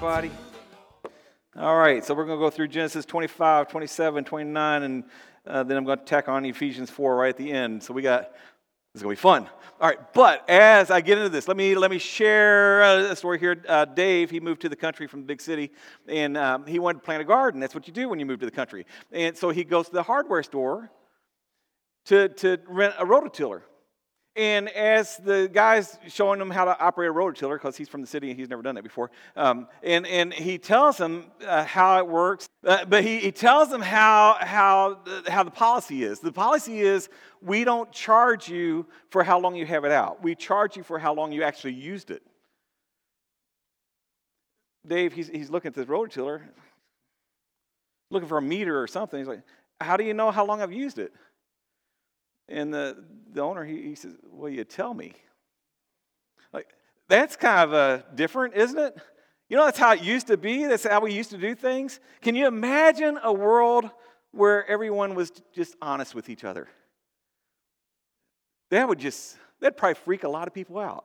everybody. All right, so we're going to go through Genesis 25, 27, 29, and then I'm going to tack on Ephesians 4 right at the end. So this is going to be fun. All right, but as I get into this, let me share a story here. Dave, he moved to the country from the big city, and he wanted to plant a garden. That's what you do when you move to the country. And so he goes to the hardware store to rent a rototiller. And as the guy's showing him how to operate a rototiller, because he's from the city and he's never done that before, and he tells him how it works, but he tells them how the policy is. The policy is we don't charge you for how long you have it out. We charge you for how long you actually used it. Dave, he's looking at this rototiller, looking for a meter or something. He's like, how do you know how long I've used it? And the owner, he says, well, you tell me. Like, that's kind of different, isn't it? You know, that's how it used to be. That's how we used to do things. Can you imagine a world where everyone was just honest with each other? That'd probably freak a lot of people out.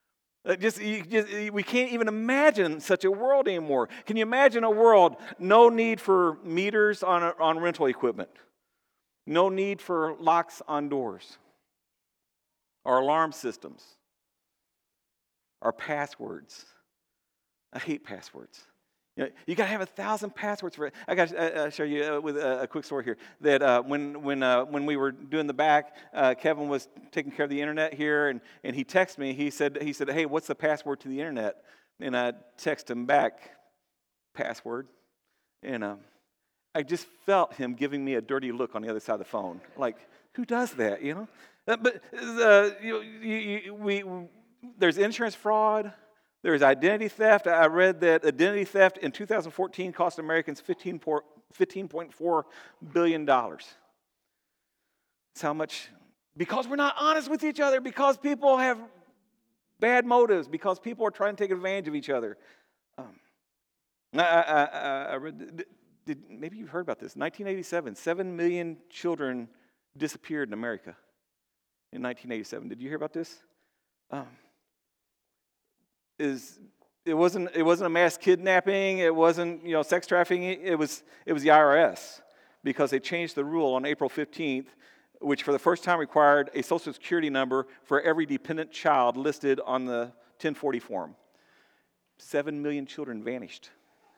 We can't even imagine such a world anymore. Can you imagine a world, no need for meters on rental equipment? No need for locks on doors, or alarm systems, or passwords. I hate passwords. You got to have 1,000 passwords for it. I got to show you with a quick story here that when we were doing the back, Kevin was taking care of the internet here, and he texted me. He said, hey, what's the password to the internet? And I texted him back, password, and I just felt him giving me a dirty look on the other side of the phone. Like, who does that, you know? But there's insurance fraud. There's identity theft. I read that identity theft in 2014 cost Americans $15.4 billion. That's how much, because we're not honest with each other, because people have bad motives, because people are trying to take advantage of each other. I read... Maybe you've heard about this. 1987, 7 million children disappeared in America in 1987. Did you hear about this? It wasn't a mass kidnapping. It wasn't sex trafficking. It was the IRS, because they changed the rule on April 15th, which for the first time required a Social Security number for every dependent child listed on the 1040 form. 7 million children vanished.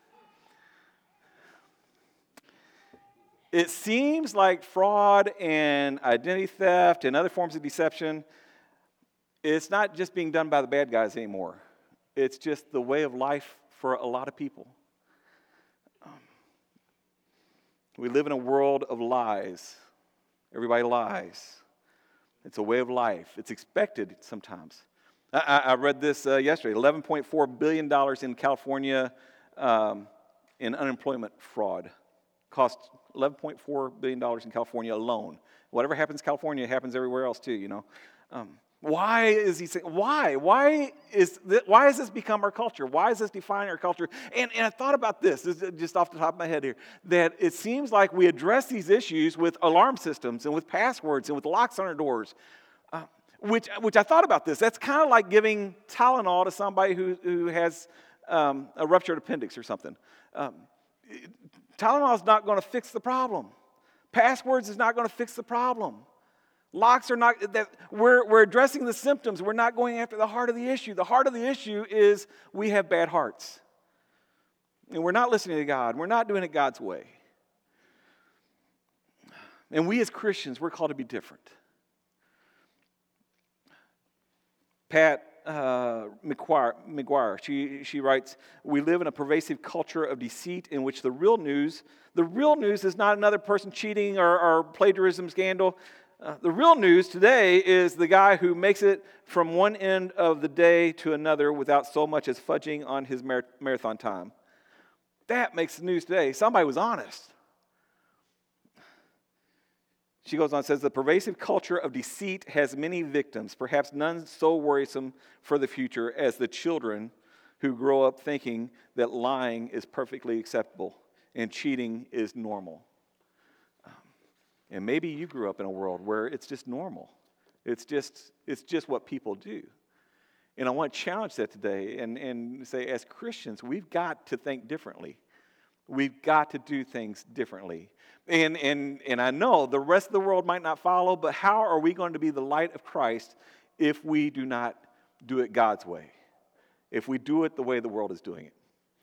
It seems like fraud and identity theft and other forms of deception, it's not just being done by the bad guys anymore. It's just the way of life for a lot of people. We live in a world of lies. Everybody lies. It's a way of life. It's expected sometimes. I read this yesterday, $11.4 billion in California in unemployment fraud. Cost $11.4 billion in California alone. Whatever happens in California happens everywhere else too, Why is he saying, why? Why has this become our culture? Why is this defining our culture? And I thought about this just off the top of my head here, that it seems like we address these issues with alarm systems and with passwords and with locks on our doors, which I thought about this. That's kind of like giving Tylenol to somebody who has a ruptured appendix or something. Tylenol is not going to fix the problem. Passwords is not going to fix the problem. Locks are not, we're addressing the symptoms. We're not going after the heart of the issue. The heart of the issue is we have bad hearts. And we're not listening to God. We're not doing it God's way. And we as Christians, we're called to be different. Pat McGuire, she writes, we live in a pervasive culture of deceit in which the real news is not another person cheating or plagiarism scandal. The real news today is the guy who makes it from one end of the day to another without so much as fudging on his marathon time. That makes the news today. Somebody was honest. She goes on and says, the pervasive culture of deceit has many victims, perhaps none so worrisome for the future as the children who grow up thinking that lying is perfectly acceptable and cheating is normal. And maybe you grew up in a world where it's just normal. It's just what people do. And I want to challenge that today and say, as Christians, we've got to think differently. We've got to do things differently. And I know the rest of the world might not follow, but how are we going to be the light of Christ if we do not do it God's way? If we do it the way the world is doing it?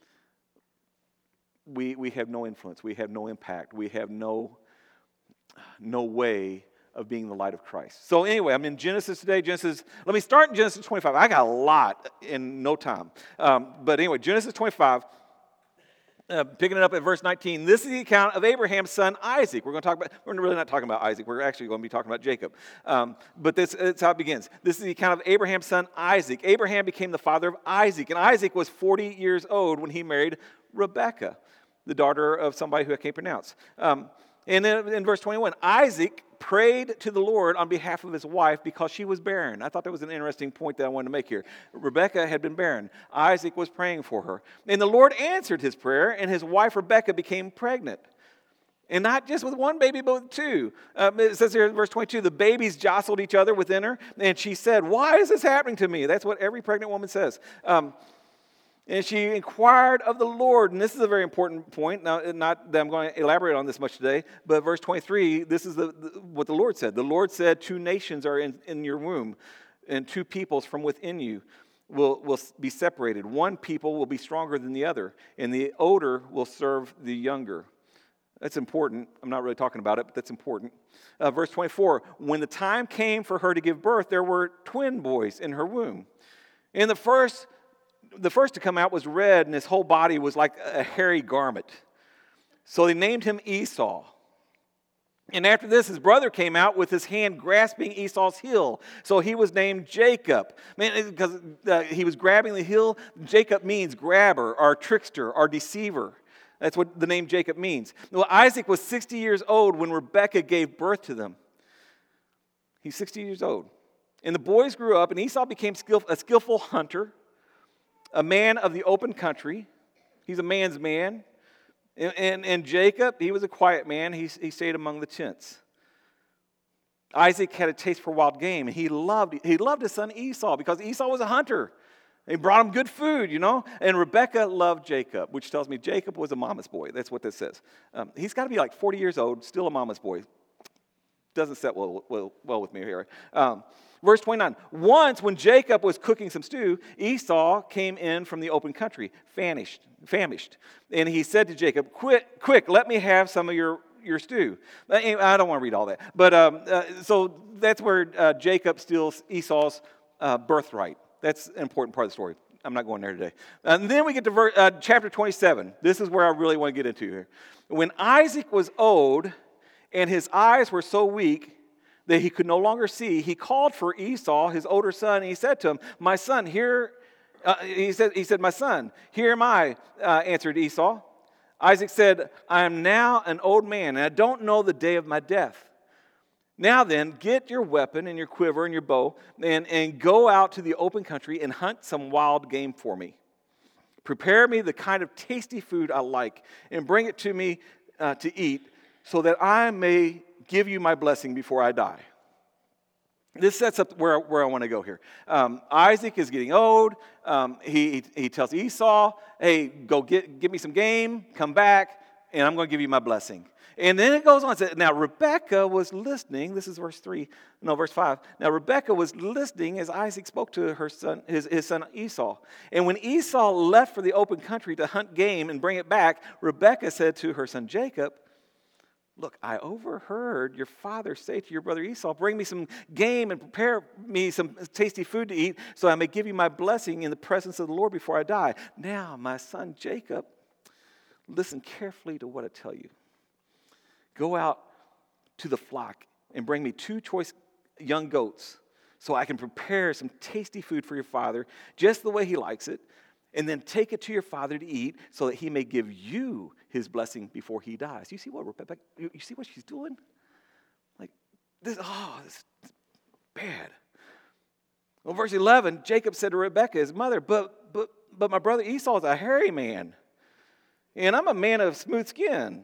We have no influence. We have no impact. We have no way of being the light of Christ. So anyway, I'm in Genesis today. Let me start in Genesis 25. I got a lot in no time. But anyway, Genesis 25, picking it up at verse 19. This is the account of Abraham's son Isaac. We're really not talking about Isaac. We're actually going to be talking about Jacob. But that's how it begins. This is the account of Abraham's son Isaac. Abraham became the father of Isaac. And Isaac was 40 years old when he married Rebekah, the daughter of somebody who I can't pronounce. And then in verse 21, Isaac prayed to the Lord on behalf of his wife because she was barren. I thought that was an interesting point that I wanted to make here. Rebekah had been barren. Isaac was praying for her. And the Lord answered his prayer, and his wife Rebekah became pregnant. And not just with one baby, but with two. It says here in verse 22, the babies jostled each other within her, and she said, "Why is this happening to me?" That's what every pregnant woman says. And she inquired of the Lord, and this is a very important point. Now, not that I'm going to elaborate on this much today, but verse 23, this is what the Lord said. The Lord said, 2 nations are in your womb, and 2 peoples from within you will be separated. One people will be stronger than the other, and the older will serve the younger. That's important. I'm not really talking about it, but that's important. Verse 24, when the time came for her to give birth, there were twin boys in her womb. And the first to come out was red, and his whole body was like a hairy garment. So they named him Esau. And after this, his brother came out with his hand grasping Esau's heel. So he was named Jacob. Because he was grabbing the heel. Jacob means grabber, or trickster, or deceiver. That's what the name Jacob means. Well, Isaac was 60 years old when Rebekah gave birth to them. He's 60 years old. And the boys grew up, and Esau became a skillful hunter, a man of the open country. He's a man's man. And Jacob, he was a quiet man. He stayed among the tents. Isaac had a taste for wild game, and he loved his son Esau because Esau was a hunter. He brought him good food, And Rebekah loved Jacob, which tells me Jacob was a mama's boy. That's what this says. He's got to be like 40 years old, still a mama's boy. Doesn't set well with me here. Verse 29, once when Jacob was cooking some stew, Esau came in from the open country, famished. And he said to Jacob, quick, let me have some of your stew. I don't want to read all that. But so that's where Jacob steals Esau's birthright. That's an important part of the story. I'm not going there today. And then we get to chapter 27. This is where I really want to get into here. When Isaac was old and his eyes were so weak that he could no longer see, he called for Esau, his older son, and he said to him, "My son, here." He said, "My son, here am I," answered Esau. Isaac said, "I am now an old man, and I don't know the day of my death. Now then, get your weapon and your quiver and your bow, and go out to the open country and hunt some wild game for me. Prepare me the kind of tasty food I like, and bring it to me to eat, so that I may give you my blessing before I die." This sets up where I want to go here. Isaac is getting old. He tells Esau, "Hey, go get me some game, come back, and I'm going to give you my blessing." And then it goes on and says, now Rebekah was listening. This is verse 5. Now Rebekah was listening as Isaac spoke to her son, his son Esau. And when Esau left for the open country to hunt game and bring it back, Rebekah said to her son Jacob, "Look, I overheard your father say to your brother Esau, 'Bring me some game and prepare me some tasty food to eat, so I may give you my blessing in the presence of the Lord before I die.' Now, my son Jacob, listen carefully to what I tell you. Go out to the flock and bring me 2 choice young goats, so I can prepare some tasty food for your father, just the way he likes it, and then take it to your father to eat, so that he may give you his blessing before he dies." You see what Rebecca? You see what she's doing? Like this is bad. Well, verse 11, Jacob said to Rebekah, his mother, but my brother Esau is a hairy man, and I'm a man of smooth skin.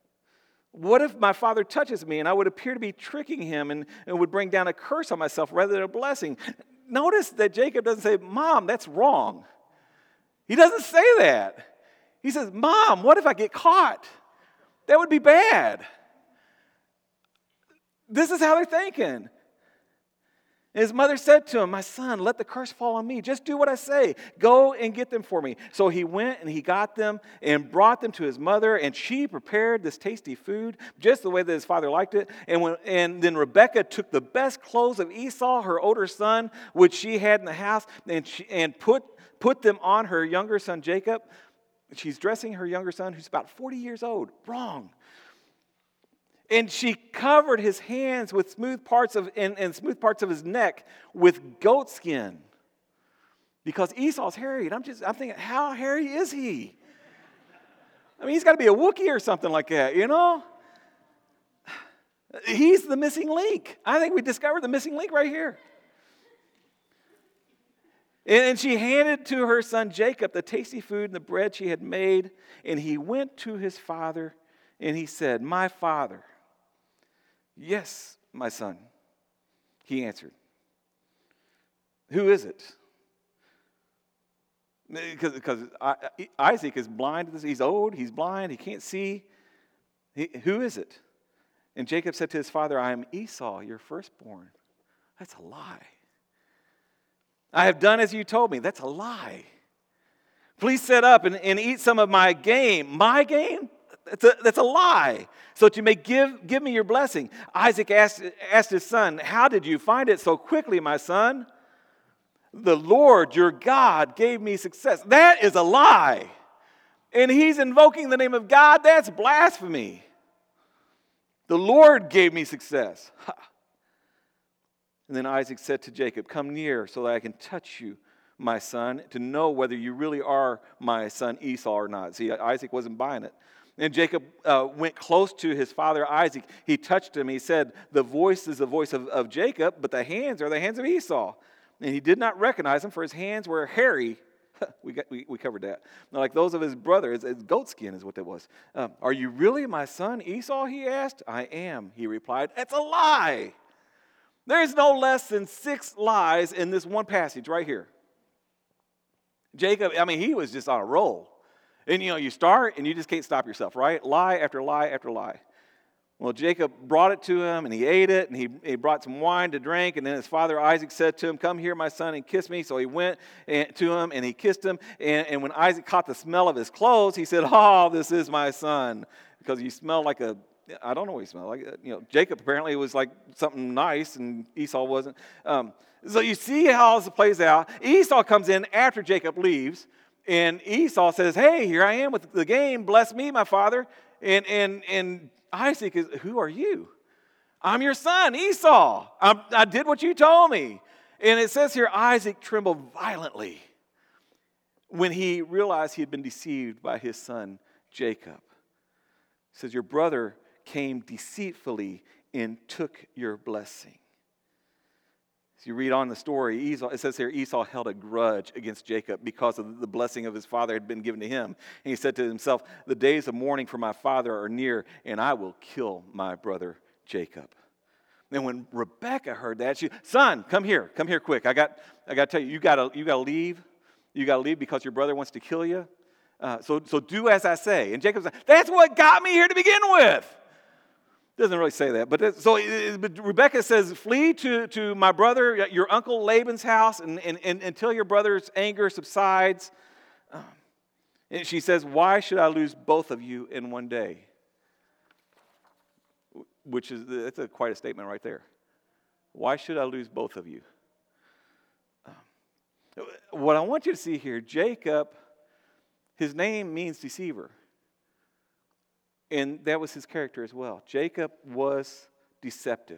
What if my father touches me, and I would appear to be tricking him and would bring down a curse on myself rather than a blessing? notice that Jacob doesn't say, Mom, that's wrong. He doesn't say that. He says, Mom, what if I get caught? That would be bad. This is how they're thinking. And his mother said to him, my son, let the curse fall on me. Just do what I say. Go and get them for me. So he went and he got them and brought them to his mother, and she prepared this tasty food just the way that his father liked it. And then Rebekah took the best clothes of Esau, her older son, which she had in the house, and put them on her younger son Jacob. She's dressing her younger son, who's about 40 years old. Wrong. And she covered his hands with smooth parts of and smooth parts of his neck with goat skin. Because Esau's hairy. And I'm thinking, how hairy is he? I mean, he's got to be a Wookiee or something like that, you know? He's the missing link. I think we discovered the missing link right here. And she handed to her son Jacob the tasty food and the bread she had made. And he went to his father and he said, my father. Yes, my son, he answered. Who is it? Because Isaac is blind. He's old, he's blind, he can't see. Who is it? And Jacob said to his father, I am Esau, your firstborn. That's a lie. I have done as you told me. That's a lie. Please set up and eat some of my game. My game? That's a lie. So that you may give me your blessing. Isaac asked his son, how did you find it so quickly, my son? The Lord, your God, gave me success. That is a lie. And he's invoking the name of God. That's blasphemy. The Lord gave me success. Ha. And then Isaac said to Jacob, come near so that I can touch you, my son, to know whether you really are my son Esau or not. See, Isaac wasn't buying it. And Jacob went close to his father Isaac. He touched him. He said, the voice is the voice of Jacob, but the hands are the hands of Esau. And he did not recognize him, for his hands were hairy. We covered that. Like those of his brother. It's goat skin is what that was. Are you really my son Esau, he asked. I am, he replied. That's a lie. There's no less than 6 lies in this one passage right here. Jacob, I mean, he was just on a roll. And, you start and you just can't stop yourself, right? Lie after lie after lie. Well, Jacob brought it to him, and he ate it, and he brought some wine to drink, and then his father Isaac said to him, come here, my son, and kiss me. So he went to him, and he kissed him, and when Isaac caught the smell of his clothes, he said, oh, this is my son, because he smelled like I don't know what he smelled like. Jacob apparently was like something nice, and Esau wasn't. So you see how this plays out. Esau comes in after Jacob leaves, and Esau says, hey, here I am with the game. Bless me, my father. And Isaac is, who are you? I'm your son, Esau. I did what you told me. And it says here, Isaac trembled violently when he realized he had been deceived by his son, Jacob. It says, your brother came deceitfully and took your blessing. As you read on the story, it says here, Esau held a grudge against Jacob because of the blessing of his father had been given to him. And he said to himself, the days of mourning for my father are near, and I will kill my brother Jacob. And when Rebekah heard that, she, son, come here quick. I got to tell you, you got to leave. You got to leave because your brother wants to kill you. So do as I say. And Jacob said, that's what got me here to begin with. Doesn't really say that. But Rebekah says, flee to my brother, your uncle Laban's house, and until your brother's anger subsides. And she says, why should I lose both of you in one day? That's quite a statement right there. Why should I lose both of you? What I want you to see here, Jacob, his name means deceiver. And that was his character as well. Jacob was deceptive.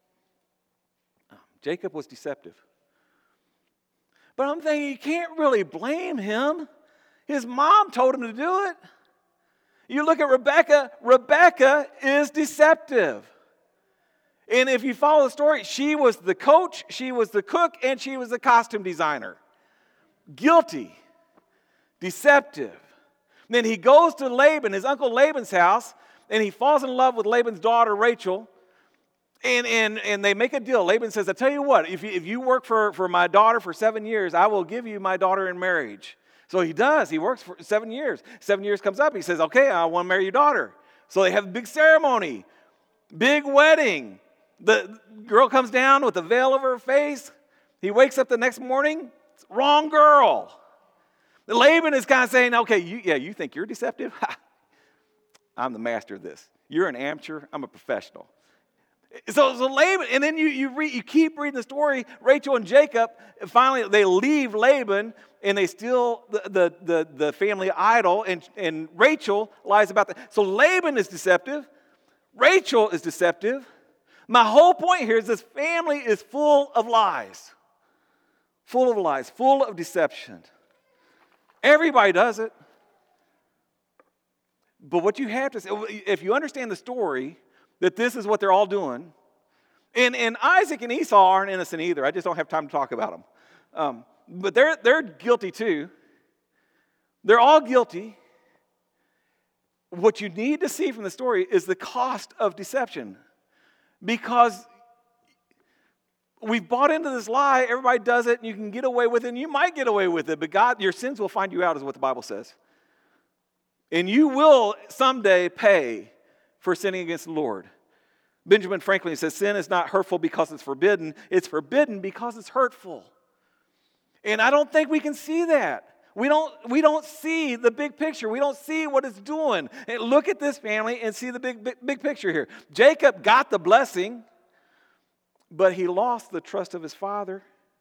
Jacob was deceptive. But I'm thinking you can't really blame him. His mom told him to do it. You look at Rebekah. Rebekah is deceptive. And if you follow the story, she was the coach, she was the cook, and she was the costume designer. Guilty. Deceptive. Then he goes to Laban, his uncle Laban's house, and he falls in love with Laban's daughter, Rachel. And they make a deal. Laban says, I tell you what, if you work for my daughter for 7 years, I will give you my daughter in marriage. So he does. He works for 7 years. 7 years comes up. He says, okay, I want to marry your daughter. So they have a big ceremony, big wedding. The girl comes down with a veil over her face. He wakes up the next morning. Wrong girl. Laban is kind of saying, okay, you think you're deceptive? I'm the master of this. You're an amateur. I'm a professional. So Laban, and then you keep reading the story. Rachel and Jacob, finally they leave Laban and they steal the family idol, and Rachel lies about that. So Laban is deceptive. Rachel is deceptive. My whole point here is this family is full of lies. Full of lies, full of deception. Everybody does it. But what you have to say, if you understand the story, that this is what they're all doing. And Isaac and Esau aren't innocent either. I just don't have time to talk about them. But they're guilty too. They're all guilty. What you need to see from the story is the cost of deception. Because we've bought into this lie, everybody does it, and you can get away with it, and you might get away with it, but God, your sins will find you out, is what the Bible says. And you will someday pay for sinning against the Lord. Benjamin Franklin says, sin is not hurtful because it's forbidden because it's hurtful. And I don't think we can see that. We don't see the big picture. We don't see what it's doing. And look at this family and see the big picture here. Jacob got the blessing, but he lost the trust of his father.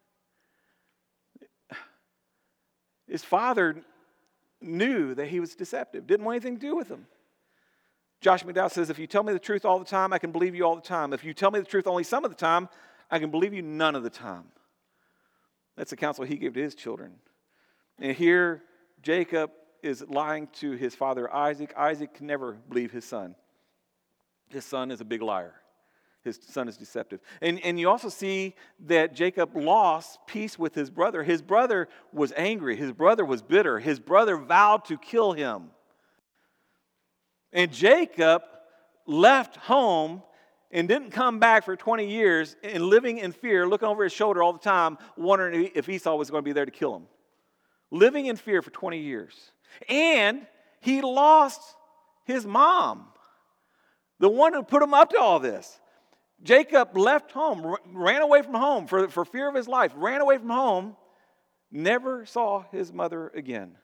His father knew that he was deceptive, didn't want anything to do with him. Josh McDowell says, if you tell me the truth all the time, I can believe you all the time. If you tell me the truth only some of the time, I can believe you none of the time. That's the counsel he gave to his children. And here, Jacob is lying to his father Isaac. Isaac can never believe his son. His son is a big liar. His son is deceptive. And you also see that Jacob lost peace with his brother. His brother was angry. His brother was bitter. His brother vowed to kill him. And Jacob left home and didn't come back for 20 years and living in fear, looking over his shoulder all the time, wondering if Esau was going to be there to kill him. Living in fear for 20 years. And he lost his mom, the one who put him up to all this. Jacob left home, ran away from home for fear of his life, ran away from home, never saw his mother again.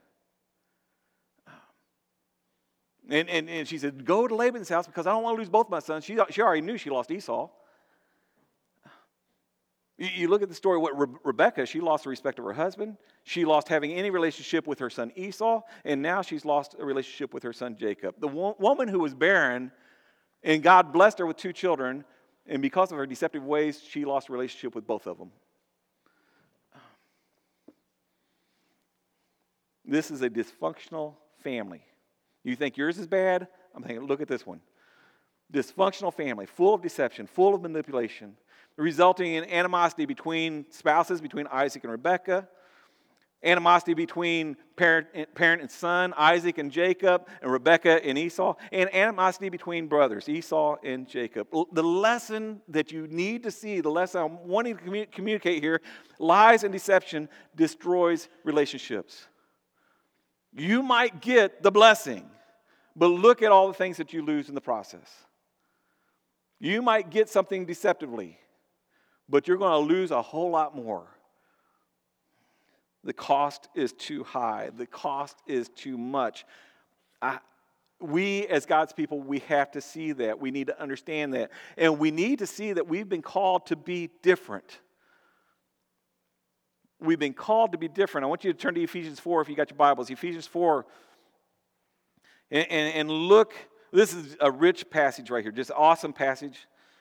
And she said, go to Laban's house because I don't want to lose both my sons. She already knew she lost Esau. You look at the story, what Rebekah, she lost the respect of her husband. She lost having any relationship with her son Esau. And now she's lost a relationship with her son Jacob. The woman who was barren, and God blessed her with 2 children, and because of her deceptive ways, she lost a relationship with both of them. This is a dysfunctional family. You think yours is bad? I'm thinking, look at this one. Dysfunctional family, full of deception, full of manipulation, resulting in animosity between spouses, between Isaac and Rebekah, animosity between parent and son, Isaac and Jacob, and Rebekah and Esau, and animosity between brothers, Esau and Jacob. The lesson that you need to see, the lesson I'm wanting to communicate here, lies and deception destroys relationships. You might get the blessing, but look at all the things that you lose in the process. You might get something deceptively, but you're going to lose a whole lot more. The cost is too high. The cost is too much. We, as God's people, we have to see that. We need to understand that. And we need to see that we've been called to be different. We've been called to be different. I want you to turn to Ephesians 4 if you got your Bibles. Ephesians 4. And look, this is a rich passage right here. Just an awesome passage.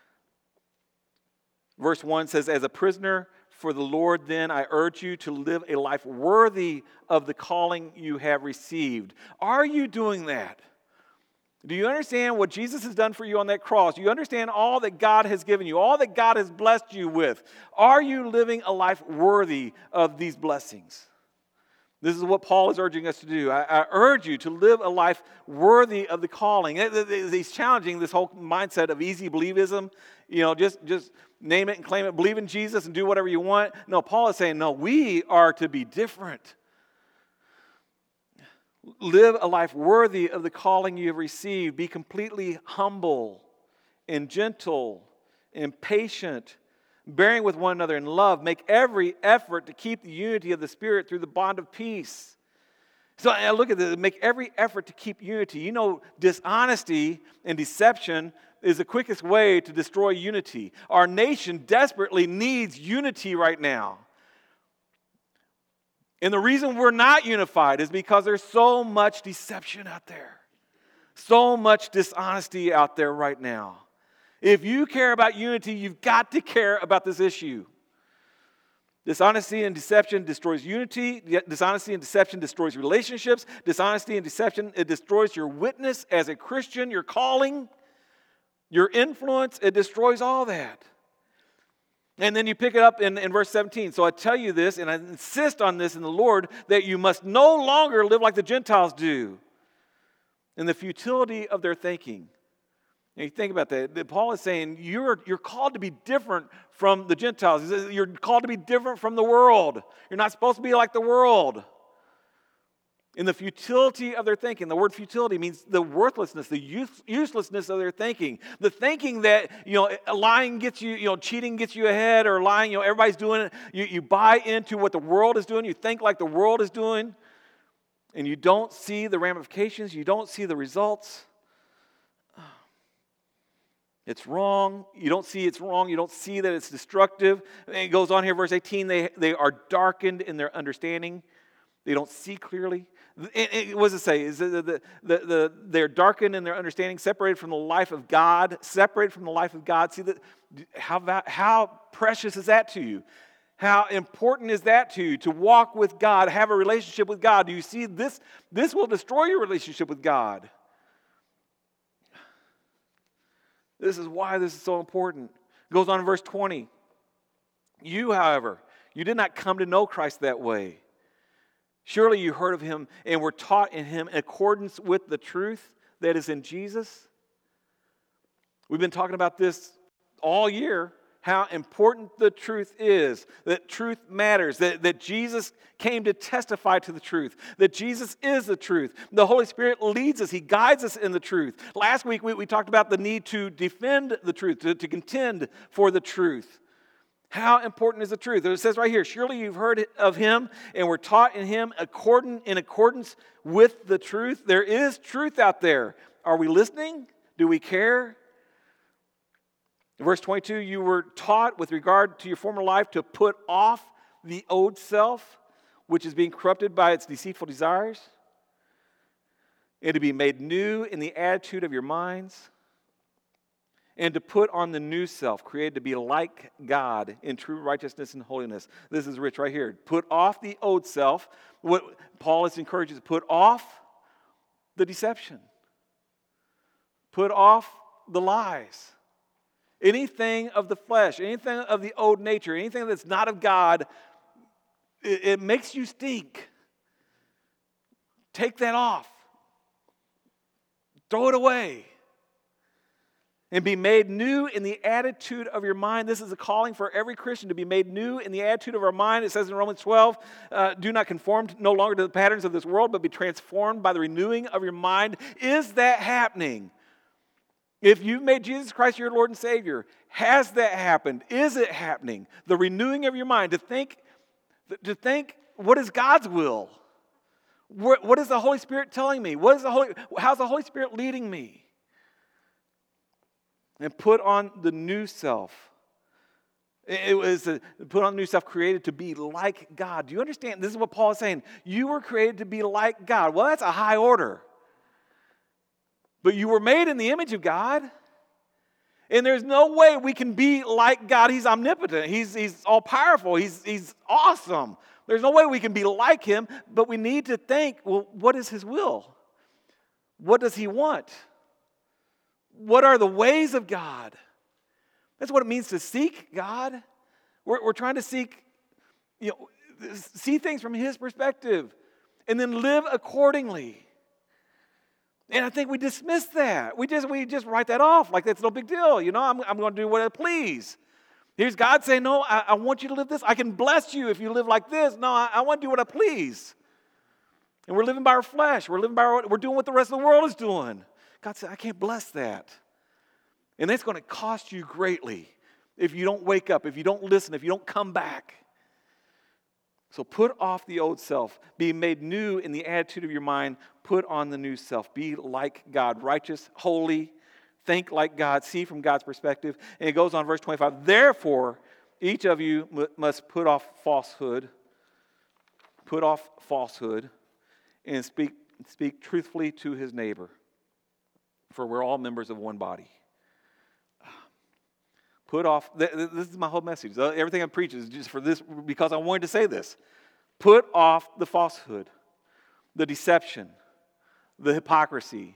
Verse 1 says, as a prisoner for the Lord, then I urge you to live a life worthy of the calling you have received. Are you doing that? Do you understand what Jesus has done for you on that cross? Do you understand all that God has given you, all that God has blessed you with? Are you living a life worthy of these blessings? This is what Paul is urging us to do. I urge you to live a life worthy of the calling. He's challenging this whole mindset of easy believism. just name it and claim it, believe in Jesus and do whatever you want. No, Paul is saying, no, we are to be different. Live a life worthy of the calling you have received. Be completely humble and gentle and patient, bearing with one another in love. Make every effort to keep the unity of the Spirit through the bond of peace. So I look at this, make every effort to keep unity. Dishonesty and deception is the quickest way to destroy unity. Our nation desperately needs unity right now. And the reason we're not unified is because there's so much deception out there. So much dishonesty out there right now. If you care about unity, you've got to care about this issue. Dishonesty and deception destroys unity. Dishonesty and deception destroys relationships. Dishonesty and deception, it destroys your witness as a Christian, your calling, your influence. It destroys all that. And then you pick it up in verse 17. So I tell you this, and I insist on this in the Lord, that you must no longer live like the Gentiles do, in the futility of their thinking. And you think about that. Paul is saying you're called to be different from the Gentiles. He says you're called to be different from the world. You're not supposed to be like the world. In the futility of their thinking. The word futility means the worthlessness, the uselessness of their thinking. The thinking that, lying gets you, cheating gets you ahead, or lying, everybody's doing it. You buy into what the world is doing. You think like the world is doing. And you don't see the ramifications. You don't see the results. It's wrong. You don't see it's wrong. You don't see that it's destructive. And it goes on here, verse 18. They are darkened in their understanding. They don't see clearly. What does it say? Is they're darkened in their understanding, separated from the life of God. Separated from the life of God. See that? How precious is that to you? How important is that to you? To walk with God, have a relationship with God. Do you see this? This will destroy your relationship with God. This is why this is so important. It goes on in verse 20. You, however, you did not come to know Christ that way. Surely you heard of him and were taught in him in accordance with the truth that is in Jesus. We've been talking about this all year, how important the truth is, that truth matters, that Jesus came to testify to the truth, that Jesus is the truth. The Holy Spirit leads us. He guides us in the truth. Last week we talked about the need to defend the truth, to contend for the truth. How important is the truth? It says right here, surely you've heard of him and were taught in him in accordance with the truth. There is truth out there. Are we listening? Do we care? In verse 22, you were taught with regard to your former life to put off the old self, which is being corrupted by its deceitful desires, and to be made new in the attitude of your minds, and to put on the new self, created to be like God in true righteousness and holiness. This is rich right here. Put off the old self. What Paul is encouraging is put off the deception. Put off the lies. Anything of the flesh, anything of the old nature, anything that's not of God, it makes you stink. Take that off. Throw it away. And be made new in the attitude of your mind. This is a calling for every Christian to be made new in the attitude of our mind. It says in Romans 12, do not conform no longer to the patterns of this world, but be transformed by the renewing of your mind. Is that happening? If you've made Jesus Christ your Lord and Savior, has that happened? Is it happening? The renewing of your mind, to think, what is God's will? What is the Holy Spirit telling me? How's the Holy Spirit leading me? And put on the new self. It was put on the new self created to be like God. Do you understand? This is what Paul is saying. You were created to be like God. Well, that's a high order. But you were made in the image of God. And there's no way we can be like God. He's omnipotent. He's all-powerful. He's awesome. There's no way we can be like him. But we need to think, well, what is his will? What does he want? What are the ways of God? That's what it means to seek God. We're trying to seek, see things from his perspective and then live accordingly. And I think we dismiss that. We just write that off like that's no big deal. I'm going to do what I please. Here's God saying, no, I want you to live this. I can bless you if you live like this. No, I want to do what I please. And we're living by our flesh. We're doing what the rest of the world is doing. God said, I can't bless that. And that's going to cost you greatly if you don't wake up, if you don't listen, if you don't come back. So put off the old self. Be made new in the attitude of your mind. Put on the new self. Be like God, righteous, holy. Think like God. See from God's perspective. And it goes on, verse 25. Therefore, each of you must put off falsehood. Put off falsehood. And speak truthfully to his neighbor. For we're all members of one body. Put off, this is my whole message. Everything I preach is just for this, because I wanted to say this. Put off the falsehood, the deception, the hypocrisy.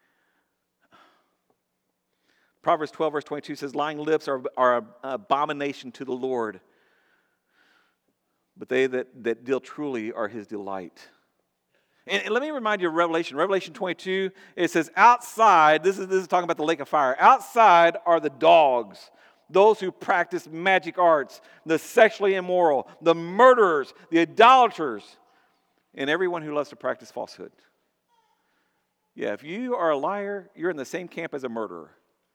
Proverbs 12, verse 22 says, lying lips are an abomination to the Lord, but they that deal truly are his delight. And let me remind you of Revelation. Revelation 22, it says, outside, this is talking about the lake of fire. Outside are the dogs, those who practice magic arts, the sexually immoral, the murderers, the idolaters, and everyone who loves to practice falsehood. Yeah, if you are a liar, you're in the same camp as a murderer.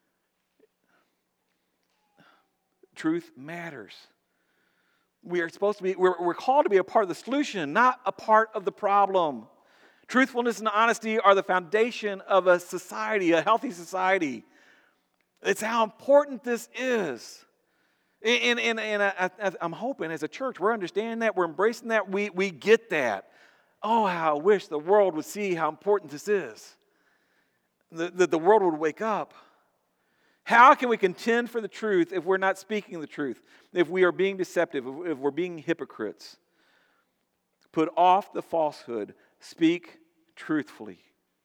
Truth matters. We're called to be a part of the solution, not a part of the problem. Truthfulness and honesty are the foundation of a society, a healthy society. It's how important this is. And I'm hoping as a church we're understanding that, we're embracing that, we get that. Oh, how I wish the world would see how important this is. That the world would wake up. How can we contend for the truth if we're not speaking the truth? If we are being deceptive, if we're being hypocrites? Put off the falsehood. Speak truthfully.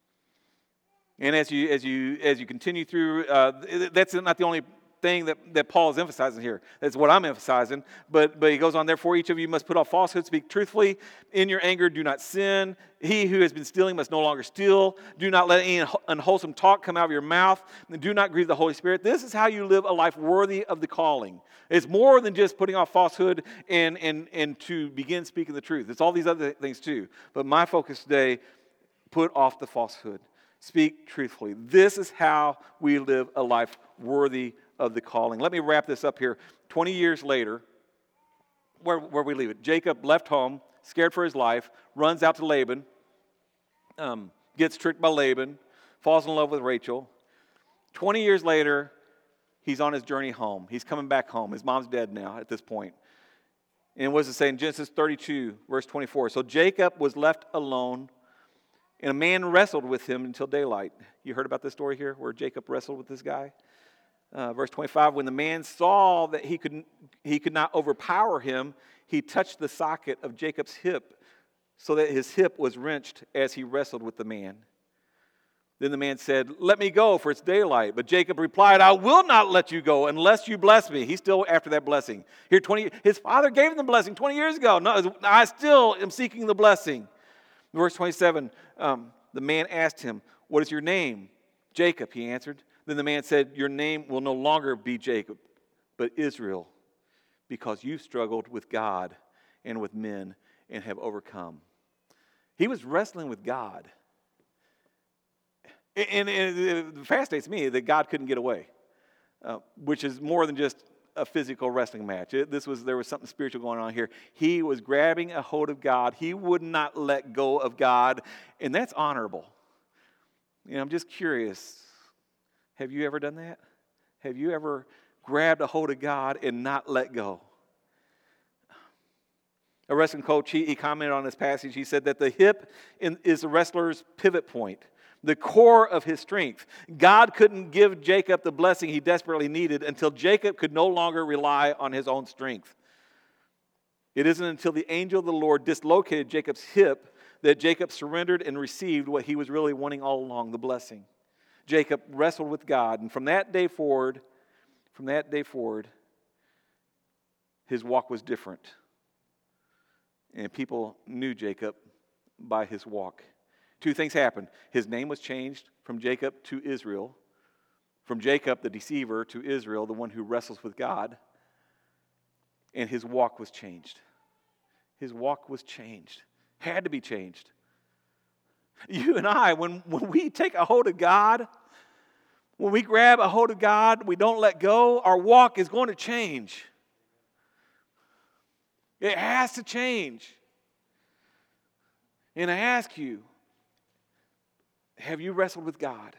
And as you continue through, that's not the only thing that Paul is emphasizing here. That's what I'm emphasizing. But he goes on, therefore each of you must put off falsehood, speak truthfully. In your anger do not sin. He who has been stealing must no longer steal. Do not let any unwholesome talk come out of your mouth. And do not grieve the Holy Spirit. This is how you live a life worthy of the calling. It's more than just putting off falsehood and to begin speaking the truth. It's all these other things too. But my focus today, put off the falsehood. Speak truthfully. This is how we live a life worthy of the calling. Let me wrap this up here. 20 years later, where we leave it? Jacob left home, scared for his life, runs out to Laban, gets tricked by Laban, falls in love with Rachel. 20 years later, he's on his journey home. He's coming back home. His mom's dead now at this point. And what does it say in Genesis 32, verse 24? So Jacob was left alone, and a man wrestled with him until daylight. You heard about this story here where Jacob wrestled with this guy? Verse 25, when the man saw that he could not overpower him, he touched the socket of Jacob's hip so that his hip was wrenched as he wrestled with the man. Then the man said, let me go, for it's daylight. But Jacob replied, I will not let you go unless you bless me. He's still after that blessing. His father gave him the blessing 20 years ago. No, I still am seeking the blessing. Verse 27, the man asked him, what is your name? Jacob, he answered. Then the man said, your name will no longer be Jacob, but Israel, because you struggled with God and with men and have overcome. He was wrestling with God. And it fascinates me that God couldn't get away, which is more than just a physical wrestling match. There was something spiritual going on here. He was grabbing a hold of God. He would not let go of God, and that's honorable. I'm just curious. Have you ever done that? Have you ever grabbed a hold of God and not let go? A wrestling coach, he commented on this passage. He said that the hip is the wrestler's pivot point, the core of his strength. God couldn't give Jacob the blessing he desperately needed until Jacob could no longer rely on his own strength. It isn't until the angel of the Lord dislocated Jacob's hip that Jacob surrendered and received what he was really wanting all along, the blessing. Jacob wrestled with God, and from that day forward, his walk was different. And people knew Jacob by his walk. Two things happened. His name was changed from Jacob to Israel, from Jacob, the deceiver, to Israel, the one who wrestles with God. And his walk was changed. His walk was changed. Had to be changed. You and I, when we take a hold of God, when we grab a hold of God, we don't let go, our walk is going to change. It has to change. And I ask you, have you wrestled with God?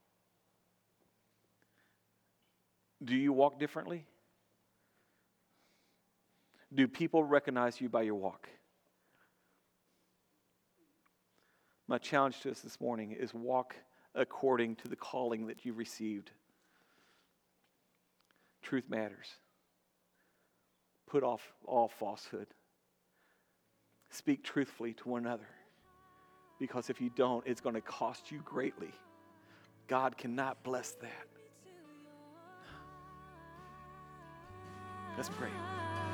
Do you walk differently? Do people recognize you by your walk? My challenge to us this morning is walk according to the calling that you've received. Truth matters. Put off all falsehood. Speak truthfully to one another. Because if you don't, it's going to cost you greatly. God cannot bless that. Let's pray.